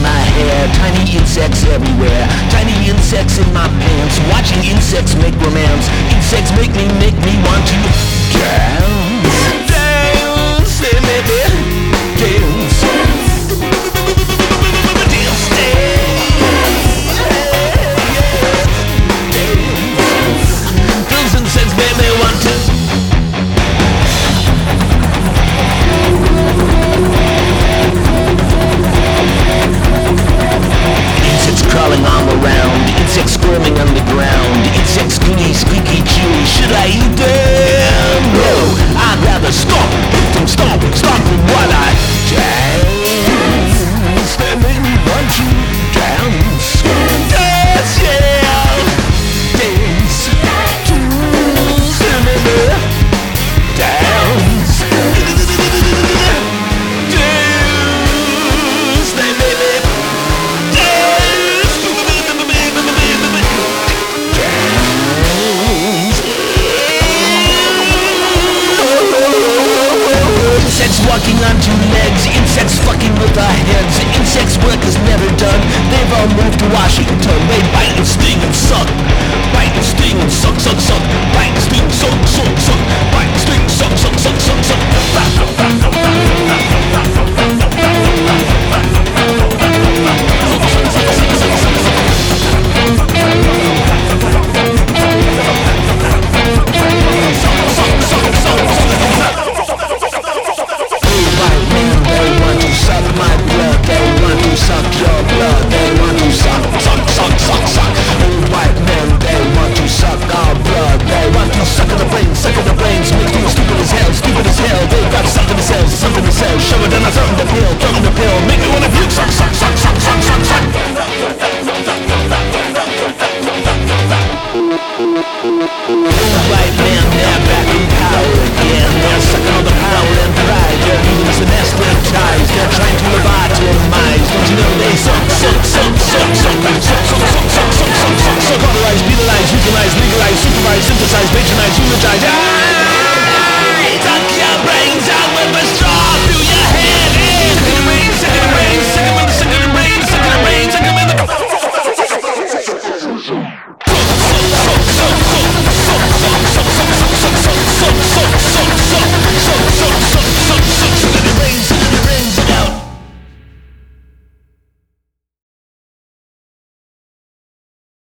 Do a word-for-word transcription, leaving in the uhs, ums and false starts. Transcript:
my hair, tiny insects everywhere, tiny insects in my pants, watching insects make romance, insects make me, make me want to dance, dance, hey baby, dance, dance, dance, yeah, dance, those insects make me want to. Crawling all around, insects squirming on the ground, insects squeaky, squeaky, chewy. Should I eat them? No, I'd rather stomp, hit them, stomp, stomp them while I dance. They make me want to dance, dance, yeah, dance, dance, dance, dance, they make me. Insects walking on two legs, insects fucking with our heads, insects work is never done, they've all moved to Washington, they bite and sting and suck, bite and sting and suck, suck, suck, bite and sting, suck, suck, suck, bite and sting, suck, suck, suck, suck, suck. Suck your blood, they want to suck, suck, suck, suck, suck. Old white men, they want to suck our blood. They want to suck in the brains, suck in the brains. Make you stupid as hell, stupid as hell. They got something to sell, something to sell. Show it down, something to pill, something to pill. Make me wanna puke, suck, suck, suck, suck, suck, suck, suck.